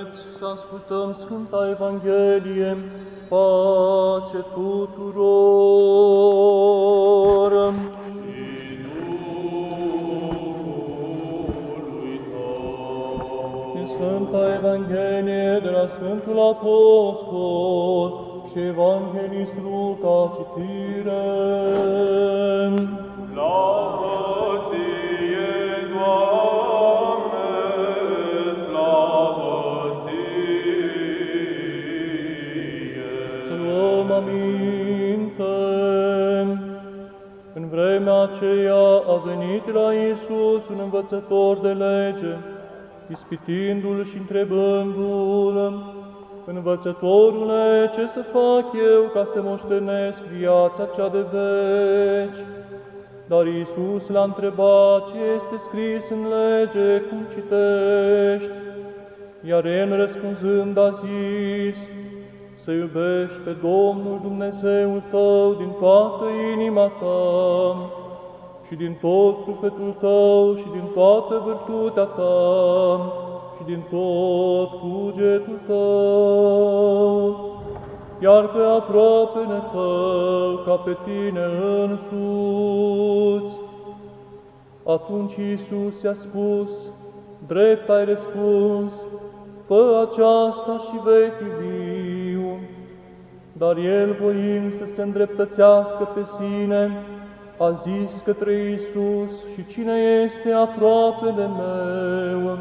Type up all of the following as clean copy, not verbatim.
Haideți să ascultăm Sfânta Evanghelie, pace tuturor! Din Sfânta Evanghelie de la Sfântul Apostol și Evanghelist Luca, citire. Slavă ție, Doamne, slavă ție! Să luăm aminte. În vremea aceea a venit la Iisus un învățător de lege, ispitindu-l și întrebându-l: Învățătorule, ce să fac eu ca să moștenesc viața cea de veci? Dar Iisus l-a întrebat ce este scris în lege, cum citești? Iar el răspunzând a zis: să iubești pe Domnul Dumnezeul tău din toată inima ta și din tot sufletul tău și din toată virtutea ta și din tot cugetul tău, iar pe aproapele tău ca pe tine însuți. Atunci Iisus i-a spus: drept ai răspuns, fă aceasta și vei fi viu. Dar el, voind să se îndreptățească pe sine, a zis către Iisus: și cine este aproapele meu?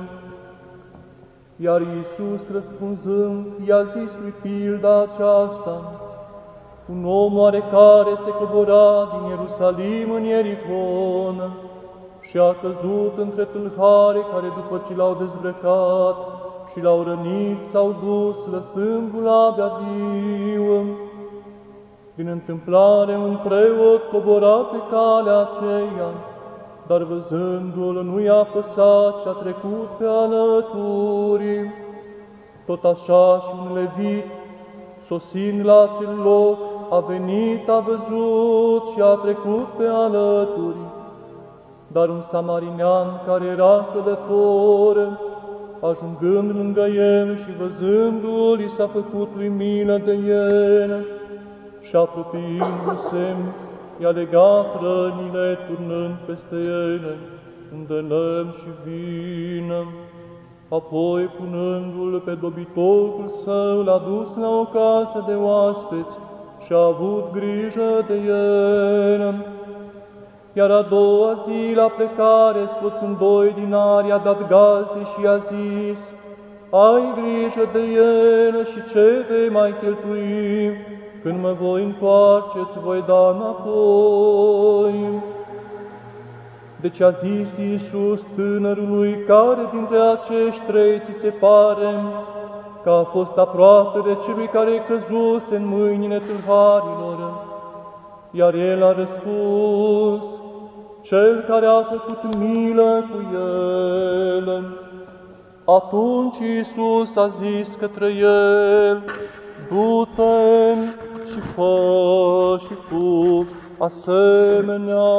Iar Iisus, răspunzând, i-a zis lui pilda aceasta: un om oarecare se cobora din Ierusalim în Ierihon și a căzut între tâlhari care, după ce l-au dezbrăcat și l-au rănit, s-au dus, lăsându-l abia viu. Din întâmplare, un preot cobora pe calea aceea, dar văzându-l nu i-a păsat și a trecut pe alături. Tot așa și un levit, sosind la acel loc, a venit, a văzut și a trecut pe alături. Dar un samarinean care era călător, ajungând lângă el și văzându-l, i s-a făcut lui milă de el și apropiindu-se, i-a legat rănile, turnând peste ele un de lemn și vin. Apoi, punându-l pe dobitocul său, l-a dus la o casă de oaspeți și a avut grijă de el. Iar a doua zi, la plecare, scoțând 2 dinari, a dat gazdei și i-a zis: ai grijă de el și ce vei mai cheltui? Când mă voi întoarce, îți voi da înapoi. Deci a zis Iisus tânărului care dintre acești 3 ți se pare că a fost aproape de celui care căzuse în mâinile tâlharilor. Iar el a răspuns: cel care a făcut milă cu el. Atunci Iisus a zis către el: du-te și fă și tu asemenea.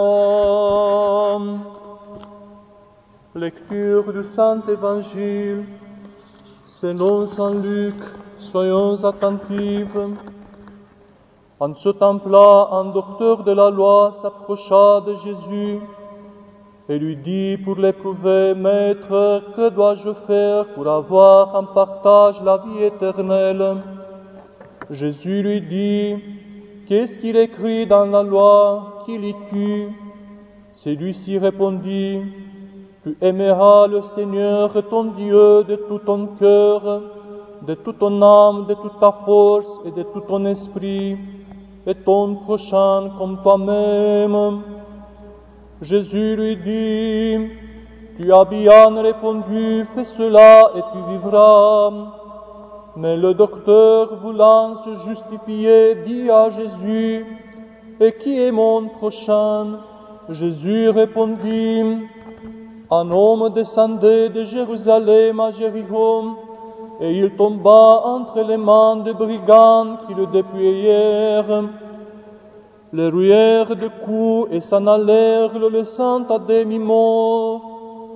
Lecture du Saint-Évangile selon Saint Luc. Soyons attentifs. En ce temps-là, un docteur de la loi s'approcha de Jésus et lui dit pour l'éprouver: Maître, que dois-je faire pour avoir en partage la vie éternelle? Jésus lui dit: qu'est-ce qu'il écrit dans la loi? Qui lis-tu? Celui-ci répondit: tu aimeras le Seigneur ton Dieu de tout ton cœur, de toute ton âme, de toute ta force et de tout ton esprit, et ton prochain comme toi-même. Jésus lui dit: tu as bien répondu, fais cela et tu vivras. Mais le docteur, voulant se justifier, dit à Jésus: et qui est mon prochain? Jésus répondit: un homme descendait de Jérusalem à Jéricho, et il tomba entre les mains de brigands qui le dépouillèrent, le ruèrent de coups et s'en allèrent le laissant à demi-mort.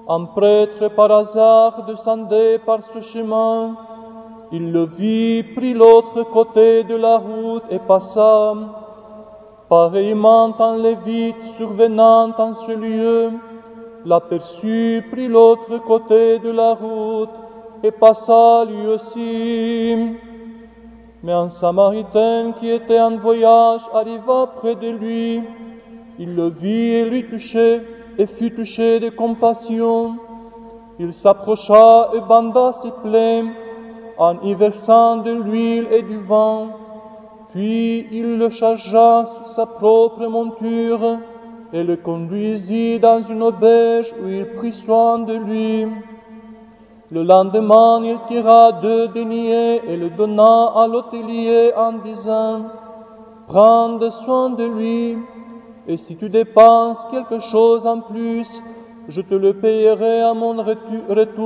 un prêtre par hasard descendait par ce chemin. Il le vit, prit l'autre côté de la route et passa. Pareillement, un lévite survenant en ce lieu l'aperçut, prit l'autre côté de la route et passa lui aussi. Mais un Samaritain qui était en voyage arriva près de lui. Il le vit et lui touchait, et fut touché de compassion. Il s'approcha et banda ses plaies, en y versant de l'huile et du vin. Puis il le chargea sur sa propre monture et le conduisit dans une auberge où il prit soin de lui. Le lendemain, il tira 2 deniers et le donna à l'hôtelier en disant « Prends soin de lui, et si tu dépenses quelque chose en plus, je te le payerai à mon retour. »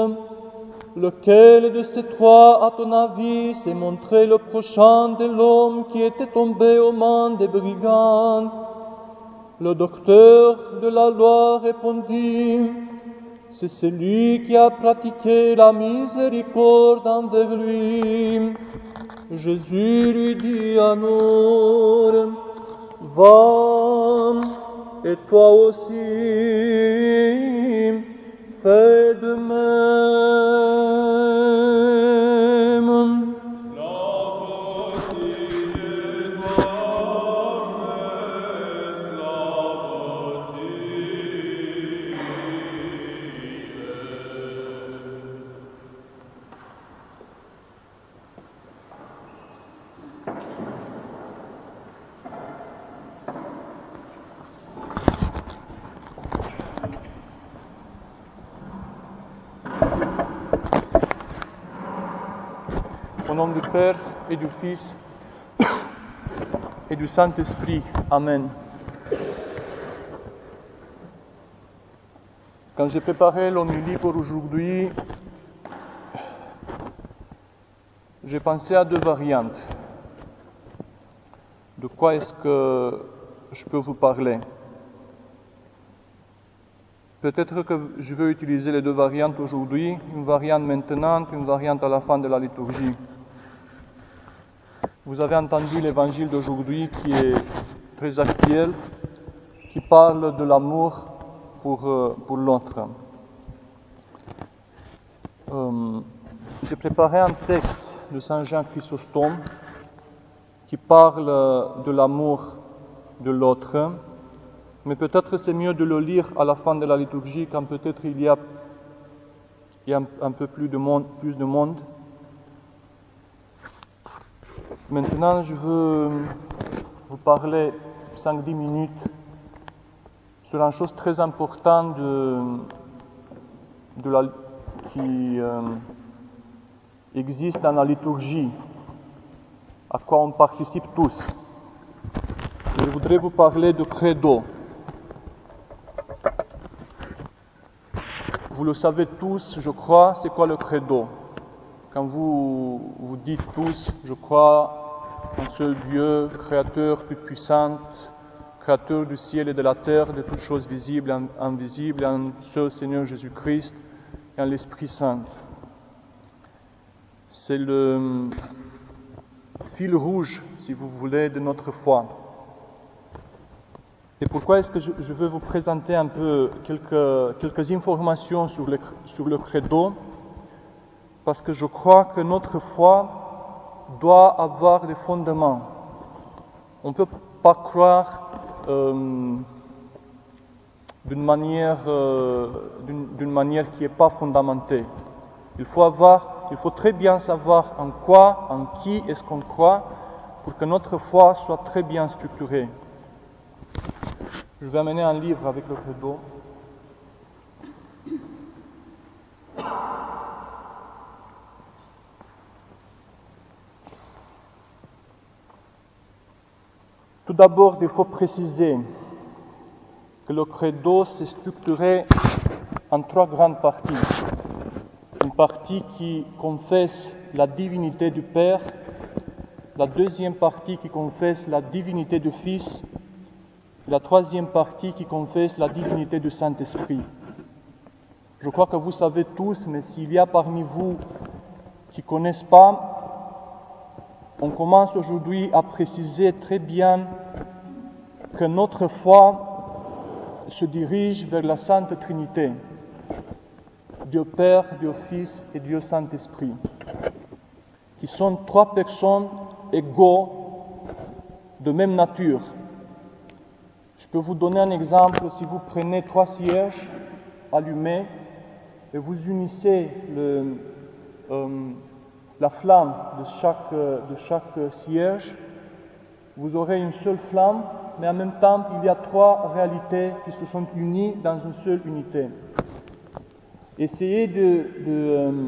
Lequel de ces 3, à ton avis, s'est montré le prochain de l'homme qui était tombé aux mains des brigands? Le docteur de la loi répondit « C'est celui qui a pratiqué la miséricorde envers lui. » Jésus lui dit alors « Va, et toi aussi, fais de même. » Au nom du Père et du Fils et du Saint-Esprit. Amen. Quand j'ai préparé l'homélie pour aujourd'hui, j'ai pensé à 2 variantes. De quoi est-ce que je peux vous parler? Peut-être que je vais utiliser les 2 variantes aujourd'hui, une variante maintenant, une variante à la fin de la liturgie. Vous avez entendu l'évangile d'aujourd'hui qui est très actuel, qui parle de l'amour pour l'autre. J'ai préparé un texte de Saint Jean Chrysostome qui parle de l'amour de l'autre, mais peut-être c'est mieux de le lire à la fin de la liturgie quand peut-être il y a un peu plus de monde. Maintenant, je veux vous parler 5-10 minutes sur une chose très importante qui existe dans la liturgie, à quoi on participe tous. Je voudrais vous parler de credo. Vous le savez tous, je crois, c'est quoi le credo? Quand vous dites tous, je crois en seul Dieu, Créateur tout-puissant, Créateur du ciel et de la terre, de toutes choses visibles et invisibles, en seul Seigneur Jésus-Christ et en l'Esprit Saint. C'est le fil rouge, si vous voulez, de notre foi. Et pourquoi est-ce que je veux vous présenter un peu quelques informations sur le credo? Parce que je crois que notre foi doit avoir des fondements. On ne peut pas croire d'une manière qui n'est pas fondamentée. Il faut très bien savoir en quoi, en qui est-ce qu'on croit pour que notre foi soit très bien structurée. Je vais amener un livre avec le credo. Tout d'abord, il faut préciser que le credo s'est structuré en 3 grandes parties. Une partie qui confesse la divinité du Père, la deuxième partie qui confesse la divinité du Fils, et la troisième partie qui confesse la divinité du Saint-Esprit. Je crois que vous savez tous, mais s'il y a parmi vous qui ne connaissent pas, on commence aujourd'hui à préciser très bien que notre foi se dirige vers la Sainte Trinité, Dieu Père, Dieu Fils et Dieu Saint-Esprit, qui sont trois personnes égaux de même nature. Je peux vous donner un exemple. Si vous prenez 3 cierges allumés et vous unissez la flamme de chaque cierge, vous aurez une seule flamme, mais en même temps, il y a 3 réalités qui se sont unies dans une seule unité. Essayez de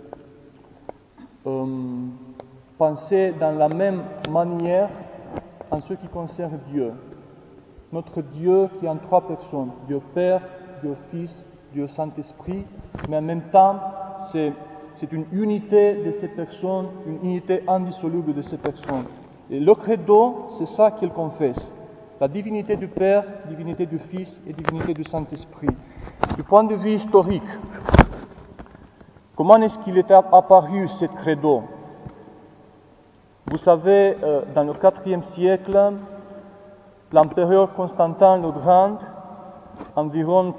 penser dans la même manière en ce qui concerne Dieu. Notre Dieu qui est en 3 personnes, Dieu Père, Dieu Fils, Dieu Saint-Esprit, mais en même temps, c'est une unité de ces personnes, une unité indissoluble de ces personnes. Et le credo, c'est ça qu'il confesse. La divinité du Père, divinité du Fils et divinité du Saint-Esprit. Du point de vue historique, comment est-ce qu'il est apparu, ce credo? Vous savez, dans le IVe siècle, l'empereur Constantin le Grand, environ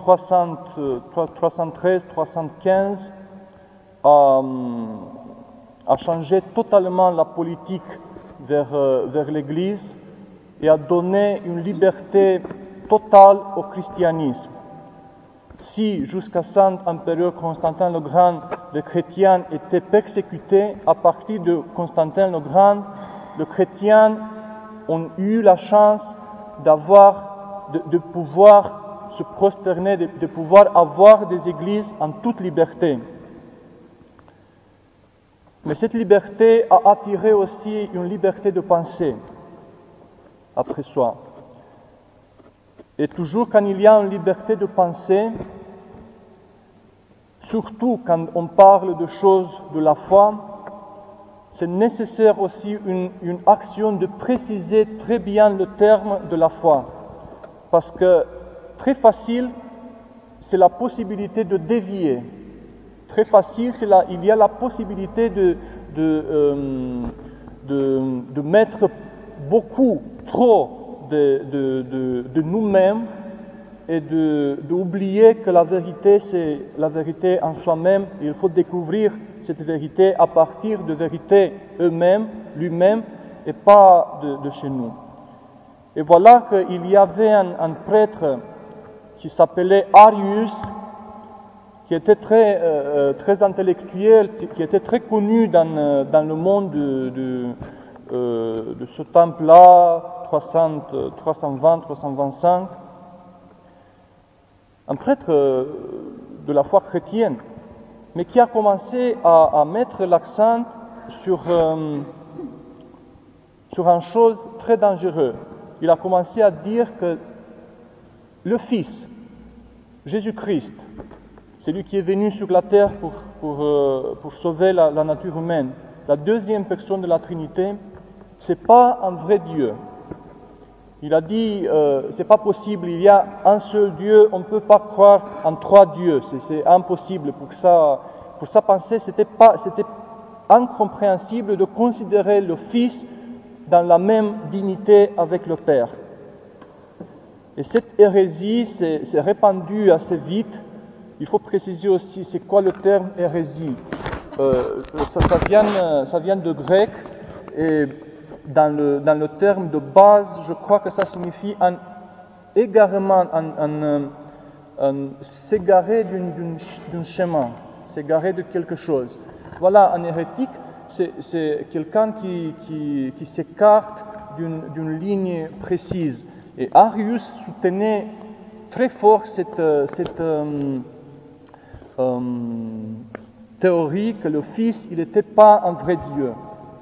313-315, a changé totalement la politique vers l'Église et a donné une liberté totale au christianisme. Si jusqu'à Saint Empereur Constantin le Grand, les chrétiens étaient persécutés, à partir de Constantin le Grand, les chrétiens ont eu la chance de pouvoir se prosterner, de pouvoir avoir des églises en toute liberté. Mais cette liberté a attiré aussi une liberté de pensée après soi. Et toujours quand il y a une liberté de pensée, surtout quand on parle de choses de la foi, c'est nécessaire aussi une action de préciser très bien le terme de la foi. Parce que très facile, c'est la possibilité de dévier. Très facile, il y a la possibilité de mettre beaucoup, trop de nous-mêmes et d'oublier que la vérité, c'est la vérité en soi-même. Il faut découvrir cette vérité à partir de vérités eux-mêmes, lui-même, et pas de chez nous. Et voilà qu'il y avait un prêtre qui s'appelait Arius, qui était très intellectuel, qui était très connu dans le monde de ce temple-là, 320-325, un prêtre de la foi chrétienne, mais qui a commencé à mettre l'accent sur une chose très dangereuse. Il a commencé à dire que le Fils, Jésus-Christ, celui qui est venu sur la terre pour sauver la nature humaine, la deuxième personne de la Trinité, ce n'est pas un vrai Dieu. Il a dit, c'est pas possible, il y a un seul Dieu, on ne peut pas croire en 3 dieux, c'est impossible. Pour sa pensée, c'était incompréhensible de considérer le Fils dans la même dignité avec le Père. Et cette hérésie s'est répandue assez vite. Il faut préciser aussi c'est quoi le terme hérésie. Ça vient de grec et dans le terme de base, je crois que ça signifie un égarement, s'égarer d'un chemin, s'égarer de quelque chose. Voilà, un hérétique, c'est quelqu'un qui s'écarte d'une ligne précise. Et Arius soutenait très fort cette théorie que le Fils, il n'était pas un vrai Dieu.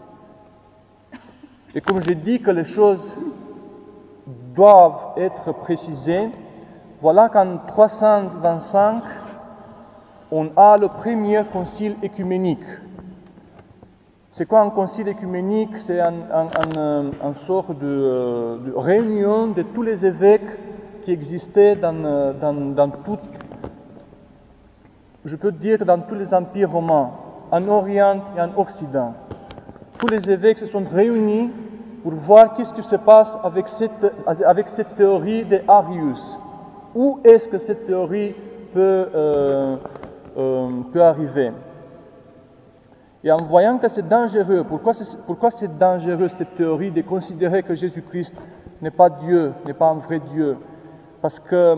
Et comme j'ai dit que les choses doivent être précisées, voilà qu'en 325, on a le premier concile écuménique. C'est quoi un concile écuménique? C'est une sorte de réunion de tous les évêques qui existaient dans je peux dire que dans tous les empires romains, en Orient et en Occident, tous les évêques se sont réunis pour voir qu'est-ce qui se passe avec cette théorie des Arius. Où est-ce que cette théorie peut arriver? Et en voyant que c'est dangereux, pourquoi c'est dangereux cette théorie de considérer que Jésus-Christ n'est pas Dieu, n'est pas un vrai Dieu? Parce que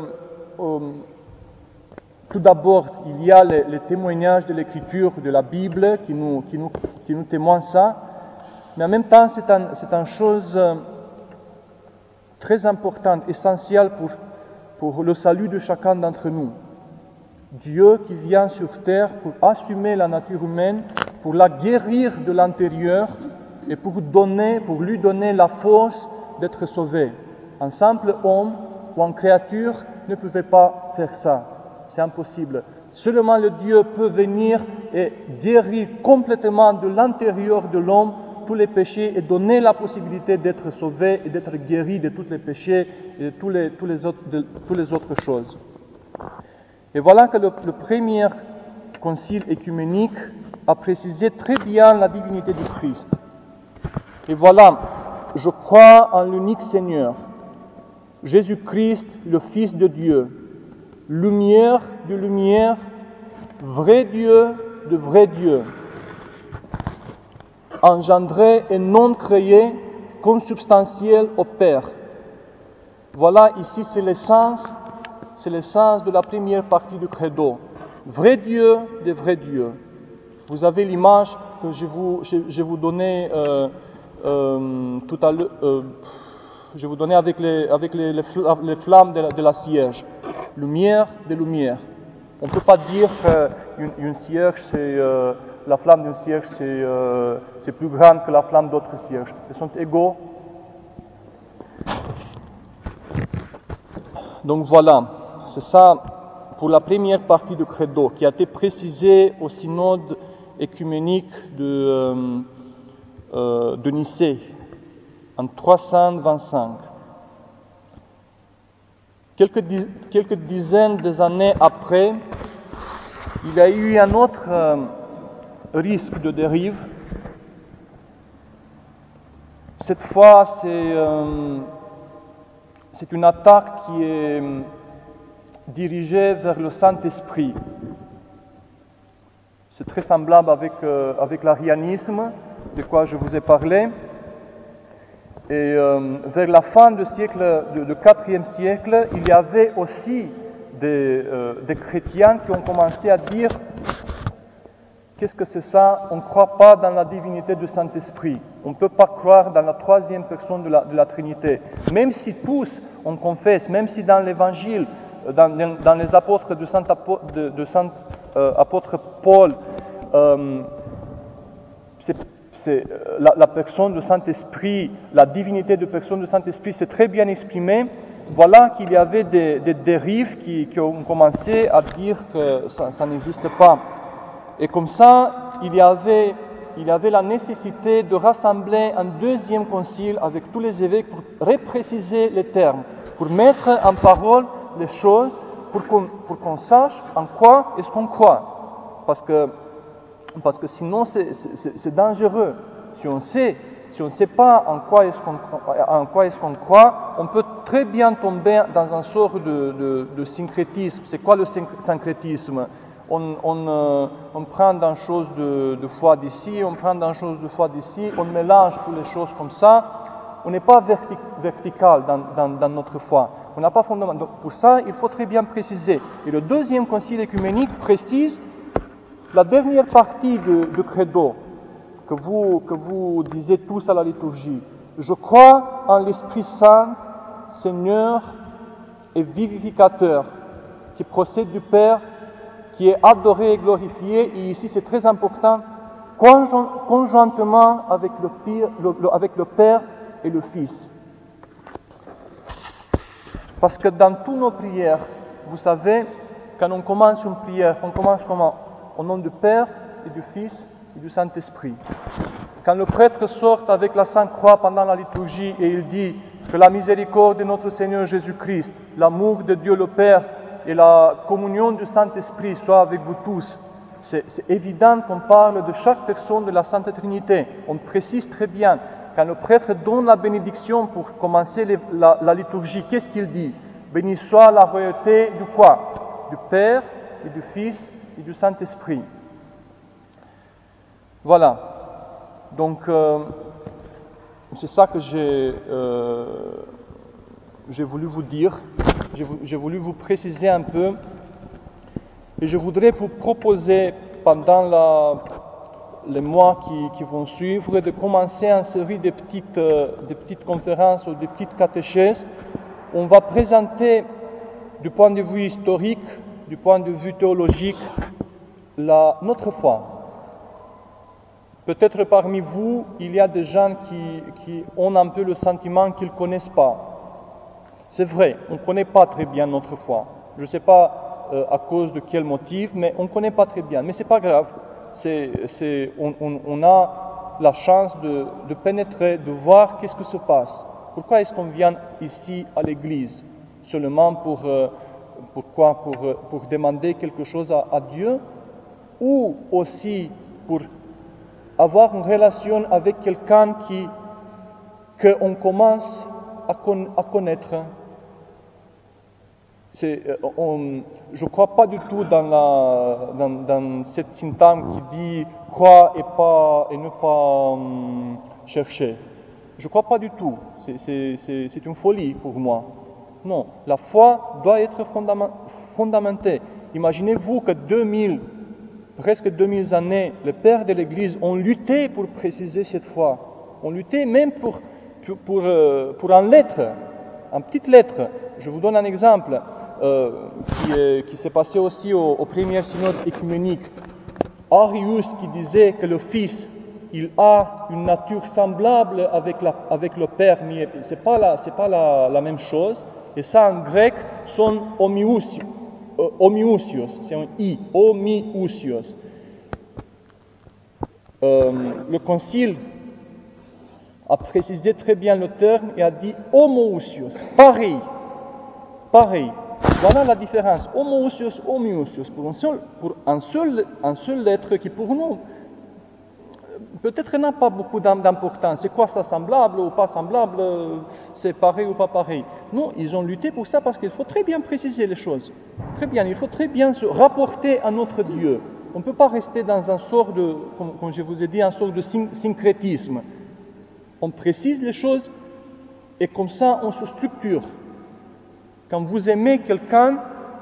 tout d'abord, il y a les témoignages de l'Écriture, de la Bible, qui nous témoignent ça. Mais en même temps, c'est une chose très importante, essentielle pour le salut de chacun d'entre nous. Dieu qui vient sur terre pour assumer la nature humaine, pour la guérir de l'intérieur et pour lui donner la force d'être sauvé. Un simple homme ou une créature ne pouvait pas faire ça. C'est impossible. Seulement le Dieu peut venir et guérir complètement de l'intérieur de l'homme tous les péchés et donner la possibilité d'être sauvé et d'être guéri de tous les péchés et de toutes les autres choses. Et voilà que le premier concile œcuménique a précisé très bien la divinité du Christ. Et voilà, je crois en l'unique Seigneur, Jésus-Christ, le Fils de Dieu, lumière de lumière, vrai Dieu de vrai Dieu, engendré et non créé, consubstantiel au Père. Voilà, ici c'est l'essence de la première partie du credo. Vrai Dieu de vrai Dieu. Vous avez l'image que je vous donnais tout à l'heure. Je vous donnais avec les flammes de la cierge. Lumière de lumière. On ne peut pas dire qu'une cierge, la flamme d'une cierge, c'est plus grande que la flamme d'autres cierges. Ils sont égaux. Donc voilà, c'est ça pour la première partie du credo qui a été précisée au synode œcuménique de Nicée en 325. Quelques dizaines d'années après, il y a eu un autre risque de dérive. Cette fois, c'est une attaque qui est dirigée vers le Saint-Esprit. C'est très semblable avec l'arianisme, de quoi je vous ai parlé. Et vers la fin du IVe siècle, il y avait aussi des chrétiens qui ont commencé à dire « Qu'est-ce que c'est ça? On ne croit pas dans la divinité du Saint-Esprit. On ne peut pas croire dans la troisième personne de la Trinité. » Même si tous on confesse, même si dans l'Évangile, dans les apôtres de Saint apôtre Paul, c'est la personne du Saint-Esprit, la divinité de personne du Saint-Esprit, c'est très bien exprimé. Voilà qu'il y avait des dérives qui ont commencé à dire que ça n'existe pas. Et comme ça, il y avait la nécessité de rassembler un deuxième concile avec tous les évêques pour repréciser les termes, pour mettre en parole les choses, pour qu'on sache en quoi est-ce qu'on croit. Parce que sinon c'est dangereux. Si on ne sait pas en quoi est-ce qu'on croit, on peut très bien tomber dans un sort de syncrétisme. C'est quoi le syncrétisme? On prend des choses de foi d'ici, on prend des choses de foi d'ici, on mélange toutes les choses comme ça. On n'est pas vertical dans notre foi. On n'a pas fondament. Donc pour ça, il faut très bien préciser. Et le deuxième concile œcuménique précise la dernière partie du credo que vous disiez tous à la liturgie. Je crois en l'Esprit Saint, Seigneur et vivificateur, qui procède du Père, qui est adoré et glorifié, et ici c'est très important, conjointement avec le Père et le Fils. Parce que dans toutes nos prières, vous savez, quand on commence une prière, on commence comment? Au nom du Père et du Fils et du Saint-Esprit. Quand le prêtre sort avec la Sainte Croix pendant la liturgie et il dit que la miséricorde de notre Seigneur Jésus-Christ, l'amour de Dieu le Père et la communion du Saint-Esprit soit avec vous tous. C'est évident qu'on parle de chaque personne de la Sainte Trinité. On précise très bien. Quand le prêtre donne la bénédiction pour commencer la liturgie, qu'est-ce qu'il dit? Béni soit la royauté du quoi? Du Père et du Fils et du Saint-Esprit. Voilà. Donc, c'est ça que j'ai voulu vous dire. J'ai voulu vous préciser un peu. Et je voudrais vous proposer, pendant les mois qui vont suivre, de commencer une série de petites conférences ou de petites catéchèses. On va présenter, du point de vue historique, du point de vue théologique, notre foi. Peut-être parmi vous, il y a des gens qui ont un peu le sentiment qu'ils ne connaissent pas. C'est vrai, on ne connaît pas très bien notre foi. Je ne sais pas à cause de quel motif, mais on ne connaît pas très bien. Mais ce n'est pas grave. On a la chance de pénétrer, de voir qu'est-ce que se passe. Pourquoi est-ce qu'on vient ici à l'église? Seulement pour demander quelque chose à Dieu, ou aussi pour avoir une relation avec quelqu'un qu'on commence à connaître. Je ne crois pas du tout dans cette syntagme qui dit croire et ne pas chercher. Je ne crois pas du tout. C'est une folie pour moi. Non, la foi doit être fondamentée. Imaginez-vous que presque 2000 années, les pères de l'Église ont lutté pour préciser cette foi. Ont lutté même pour une lettre, une petite lettre. Je vous donne un exemple qui s'est passé aussi au premier synode écuménique. Arius qui disait que le Fils, il a une nature semblable avec le Père, mais ce n'est pas la même chose. Et ça en grec, son homiousios, c'est un i, homiousios. Le Concile a précisé très bien le terme et a dit homoousios, pareil. Voilà la différence. Homoousios, homiousios, pour un seul lettre qui pour nous, peut-être n'a pas beaucoup d'importance. C'est quoi ça, semblable ou pas semblable? C'est pareil ou pas pareil? Non, ils ont lutté pour ça parce qu'il faut très bien préciser les choses. Très bien, il faut très bien se rapporter à notre Dieu. On ne peut pas rester dans un sort de, comme je vous ai dit, un sort de syncrétisme. On précise les choses et comme ça on se structure. Quand vous aimez quelqu'un,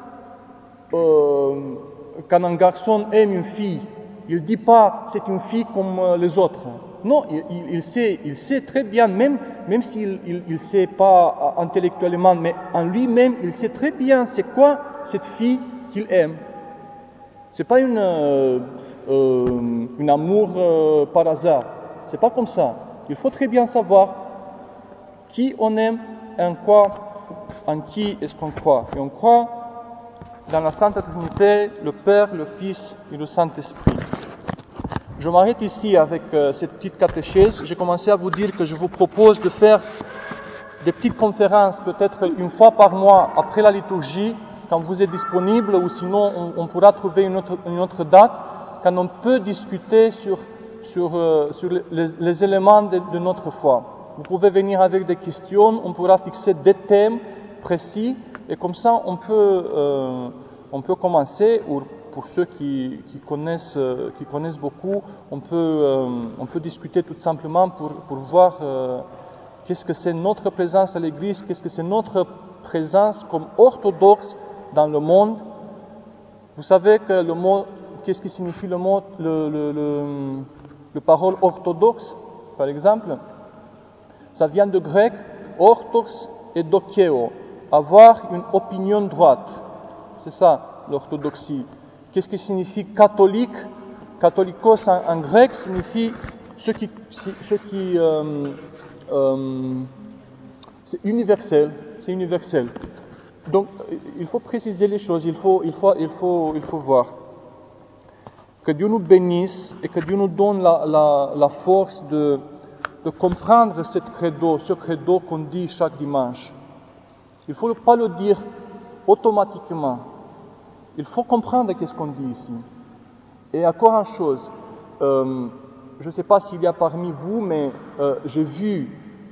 quand un garçon aime une fille, il ne dit pas c'est une fille comme les autres. Non, il sait très bien, même s'il ne sait pas intellectuellement, mais en lui-même, il sait très bien c'est quoi cette fille qu'il aime. Ce n'est pas un amour par hasard. Ce n'est pas comme ça. Il faut très bien savoir qui on aime et en qui est-ce qu'on croit. Et on croit dans la Sainte Trinité, le Père, le Fils et le Saint-Esprit. Je m'arrête ici avec cette petite catéchèse. J'ai commencé à vous dire que je vous propose de faire des petites conférences, peut-être une fois par mois après la liturgie, quand vous êtes disponible, ou sinon on pourra trouver une autre date, quand on peut discuter sur les éléments de notre foi. Vous pouvez venir avec des questions, on pourra fixer des thèmes précis, et comme ça on peut commencer, ou pour ceux qui connaissent beaucoup, on peut discuter tout simplement pour voir qu'est-ce que c'est notre présence à l'Église, qu'est-ce que c'est notre présence comme orthodoxe dans le monde. Vous savez que le mot, qu'est-ce qui signifie le mot, le parole orthodoxe, par exemple? Ça vient de grec, orthox et dokeo, avoir une opinion droite. C'est ça, l'orthodoxie. Qu'est-ce qui signifie catholique? Catholikos en grec signifie c'est universel. C'est universel. Donc, il faut préciser les choses, il faut voir. Que Dieu nous bénisse et que Dieu nous donne la force de comprendre ce credo qu'on dit chaque dimanche. Il ne faut pas le dire automatiquement. Il faut comprendre ce qu'on dit ici. Et encore une chose, je ne sais pas s'il y a parmi vous, mais j'ai vu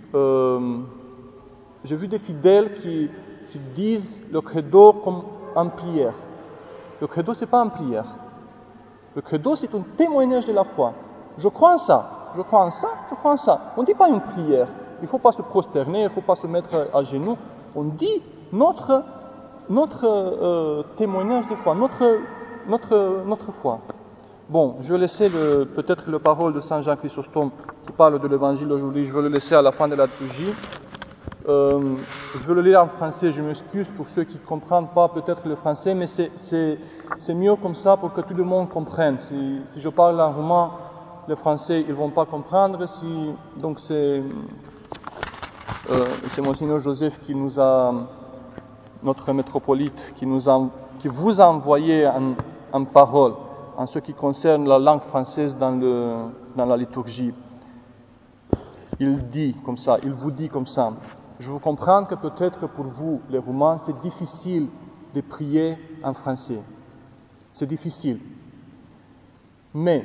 des fidèles qui disent le credo comme en prière. Le credo, ce n'est pas en prière. Le credo, c'est un témoignage de la foi. Je crois en ça, je crois en ça, je crois en ça. On ne dit pas une prière. Il ne faut pas se prosterner, il ne faut pas se mettre à genoux. On dit notre témoignage de foi, notre foi. Bon, je vais laisser peut-être la parole de Saint Jean Chrysostome qui parle de l'évangile aujourd'hui. Je vais le laisser à la fin de la liturgie. Je vais le lire en français, je m'excuse pour ceux qui ne comprennent pas peut-être le français, mais c'est mieux comme ça pour que tout le monde comprenne. Si je parle en roumain, les Français ils ne vont pas comprendre. Donc c'est Monseigneur Joseph qui nous a, notre métropolite, qui vous a envoyé en parole en ce qui concerne la langue française dans la liturgie. Il dit comme ça, il vous dit comme ça. Je vous comprends que peut-être pour vous, les Roumains, c'est difficile de prier en français. C'est difficile. Mais,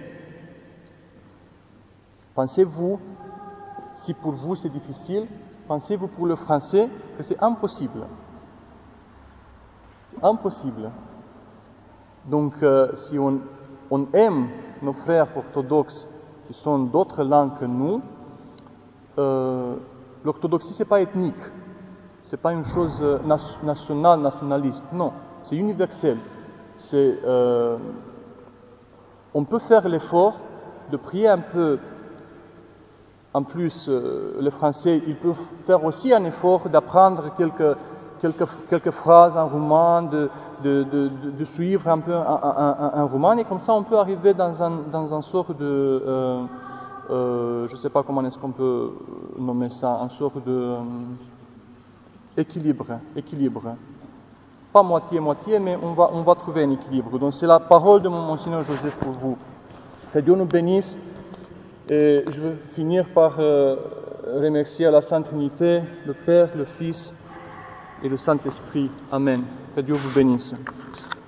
pensez-vous, si pour vous c'est difficile, pensez-vous pour le français que c'est impossible. C'est impossible. Donc, si on aime nos frères orthodoxes qui sont d'autres langues que nous, l'orthodoxie, ce n'est pas ethnique, ce n'est pas une chose nationaliste, non, c'est universel. On peut faire l'effort de prier un peu. En plus, les Français, ils peuvent faire aussi un effort d'apprendre quelques phrases en roumain, de suivre un peu un roumain, et comme ça on peut arriver dans un sorte de... je ne sais pas comment est-ce qu'on peut nommer ça, une sorte de équilibre. Pas moitié-moitié, mais on va trouver un équilibre. Donc c'est la parole de mon Monseigneur Joseph pour vous. Que Dieu nous bénisse. Et je vais finir par remercier la Sainte Trinité, le Père, le Fils et le Saint-Esprit. Amen. Que Dieu vous bénisse.